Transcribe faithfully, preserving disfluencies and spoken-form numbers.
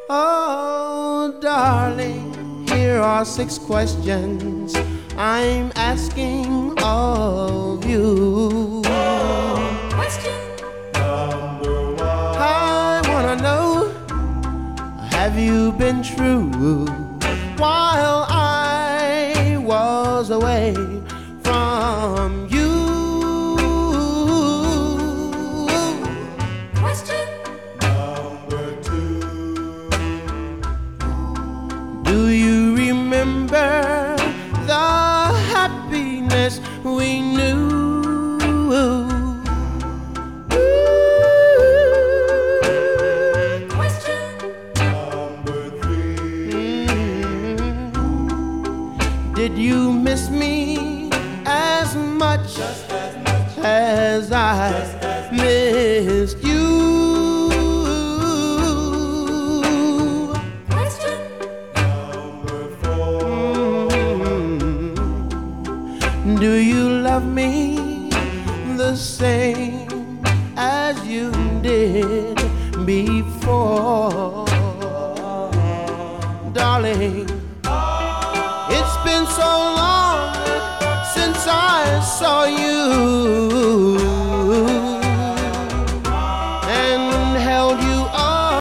Oh, darling, here are six questions I'm asking of you. Question number one. I wanna know, have you been true while I was away from you? Question number two. Do you remember the happiness we knew? Question number three. Mm. Did you miss me as much as, much as I as missed you? Question number four. Mm. Do you love me the same as you did before? Darling, it's been so long